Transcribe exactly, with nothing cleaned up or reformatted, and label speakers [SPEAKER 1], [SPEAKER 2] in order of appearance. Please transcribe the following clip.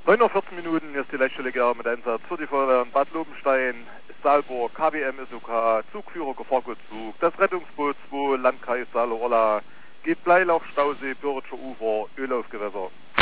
[SPEAKER 1] neun Uhr vierzehn Minuten, hier ist die Leitstelle mit Einsatz für die Feuerwehr in Bad Lobenstein, Saalburg, K B M S U K, Zugführer Gefahrgutzug, das Rettungsboot zwei, Landkreis Saale-Orla, geht Bleiloch, Stausee, Börritscher Ufer, Ölaufgewässer.